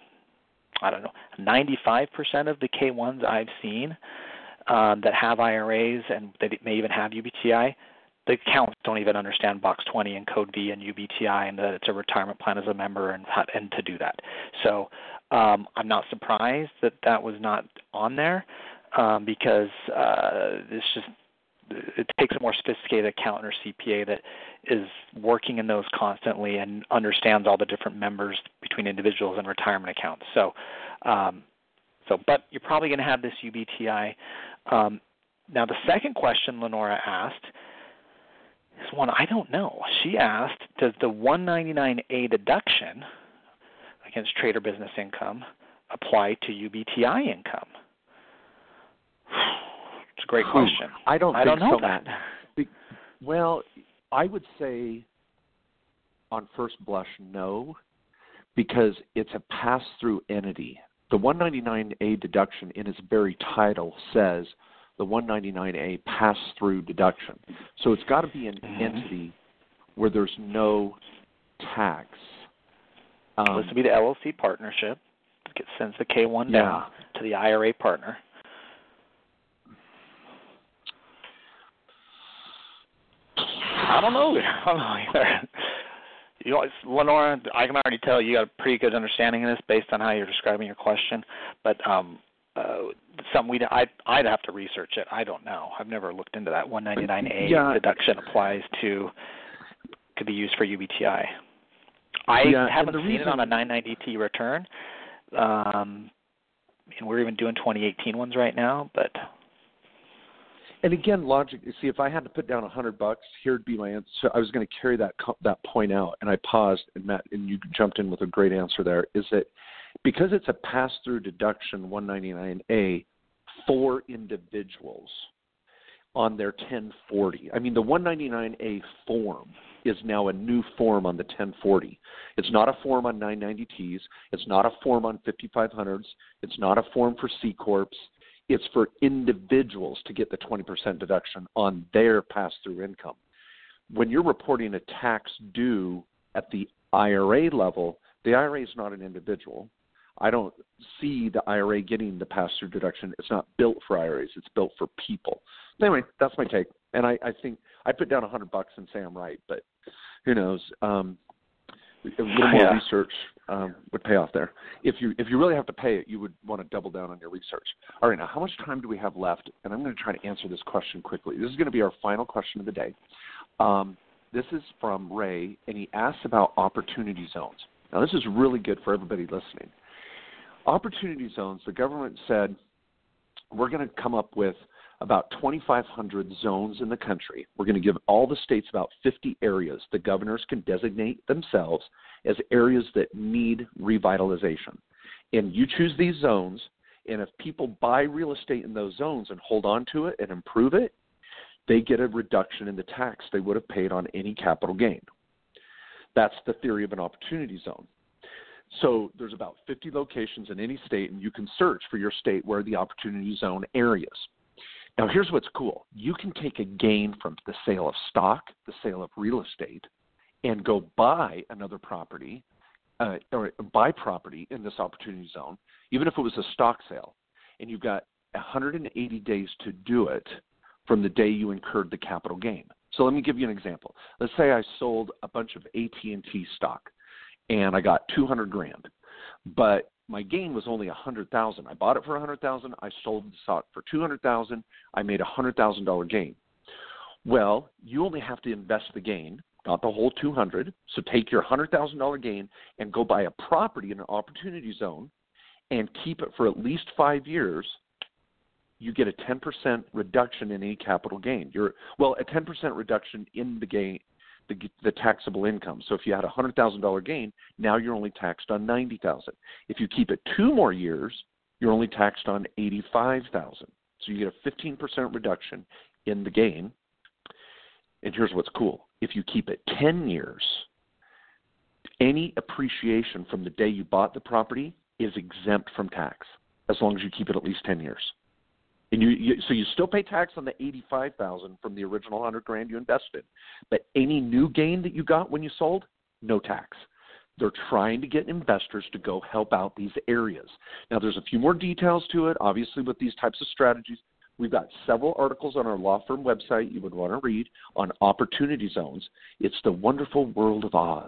of the K-1s I've seen that have IRAs and that may even have UBTI, the accounts don't even understand box 20 and code V and UBTI, and that it's a retirement plan as a member and to do that. So I'm not surprised that was not on there because it takes a more sophisticated accountant or CPA that is working in those constantly and understands all the different members between individuals and retirement accounts. But you're probably going to have this UBTI. Now, the second question Lenora asked is one I don't know. She asked, does the 199A deduction against trade or business income apply to UBTI income? It's a great question. I don't know so, that. Well, I would say on first blush, no, because it's a pass-through entity. The 199A deduction in its very title says the 199A pass-through deduction. So it's got to be an entity where there's no tax. This would be the LLC partnership. It sends the K-1 down to the IRA partner. I don't know either. Lenora, I can already tell you got a pretty good understanding of this based on how you're describing your question, but something I'd have to research it. I don't know. I've never looked into that. 199A deduction could be used for UBTI. I haven't seen it on a 990T return, and we're even doing 2018 ones right now, but... And again, logic. See, if I had to put down $100, here'd be my answer. So I was going to carry that point out, and I paused, and Matt, and you jumped in with a great answer there. Is that because it's a pass-through deduction 199A for individuals on their 1040. I mean, the 199A form is now a new form on the 1040. It's not a form on 990Ts. It's not a form on 5500s. It's not a form for C Corps. It's for individuals to get the 20% deduction on their pass-through income. When you're reporting a tax due at the IRA level, the IRA is not an individual. I don't see the IRA getting the pass-through deduction. It's not built for IRAs. It's built for people. Anyway, that's my take. And I think I put down $100 and say I'm right, but who knows? A little more research would pay off there. If you really have to pay it, you would want to double down on your research. All right, now how much time do we have left? And I'm going to try to answer this question quickly. This is going to be our final question of the day. This is from Ray, and he asks about opportunity zones. Now, this is really good for everybody listening. Opportunity zones, the government said, we're going to come up with about 2,500 zones in the country. We're going to give all the states about 50 areas the governors can designate themselves as areas that need revitalization. And you choose these zones, and if people buy real estate in those zones and hold on to it and improve it, they get a reduction in the tax they would have paid on any capital gain. That's the theory of an opportunity zone. So there's about 50 locations in any state, and you can search for your state where the opportunity zone areas. Now, here's what's cool. You can take a gain from the sale of stock, the sale of real estate, and go buy another property or buy property in this opportunity zone, even if it was a stock sale. And you've got 180 days to do it from the day you incurred the capital gain. So let me give you an example. Let's say I sold a bunch of AT&T stock, and I got $200,000, but my gain was only $100,000. I bought it for $100,000. I sold the stock for $200,000. I made a $100,000 gain. Well, you only have to invest the gain, not the whole $200,000. So take your $100,000 gain and go buy a property in an opportunity zone and keep it for at least 5 years. You get a 10% reduction in any capital gain. A 10% reduction in the gain. The taxable income. So if you had a $100,000 gain, now you're only taxed on $90,000. If you keep it 2 more years, you're only taxed on $85,000. So you get a 15% reduction in the gain. And here's what's cool. If you keep it 10 years, any appreciation from the day you bought the property is exempt from tax, as long as you keep it at least 10 years. And so you still pay tax on the $85,000 from the original $100,000 you invested, but any new gain that you got when you sold, no tax. They're trying to get investors to go help out these areas. Now, there's a few more details to it. Obviously, with these types of strategies, we've got several articles on our law firm website you would want to read on opportunity zones. It's the wonderful world of Oz.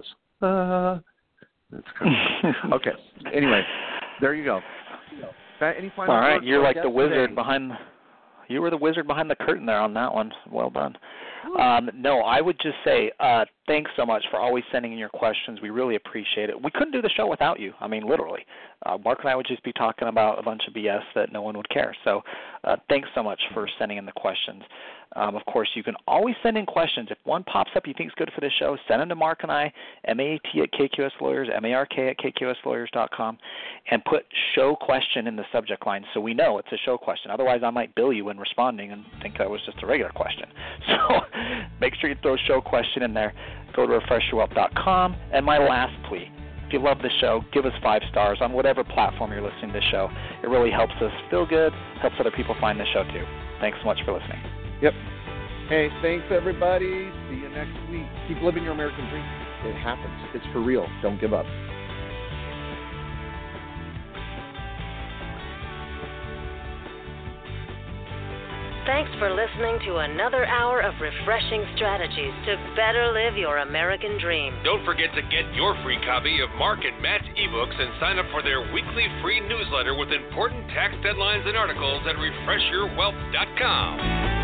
That's kind of okay. Anyway, there you go. Any final All right, words you're like the wizard today? You were the wizard behind the curtain there on that one. Well done. No, I would just say thanks so much for always sending in your questions. We really appreciate it. We couldn't do the show without you. I mean, literally. Mark and I would just be talking about a bunch of BS that no one would care. So thanks so much for sending in the questions. Of course, you can always send in questions. If one pops up you think is good for the show, send them to Mark and I, MAT@KQS Lawyers, MARK@KQSLawyers.com, and put show question in the subject line so we know it's a show question. Otherwise, I might bill you when responding and think that was just a regular question. So make sure you throw show question in there. Go to refreshyourwealth.com. And my last plea, if you love the show, give us 5 stars on whatever platform you're listening to the show. It really helps us feel good, helps other people find the show too. Thanks so much for listening. Yep. Hey, thanks, everybody. See you next week. Keep living your American dream. It happens. It's for real. Don't give up. Thanks for listening to another hour of refreshing strategies to better live your American dream. Don't forget to get your free copy of Mark and Matt's ebooks and sign up for their weekly free newsletter with important tax deadlines and articles at refreshyourwealth.com.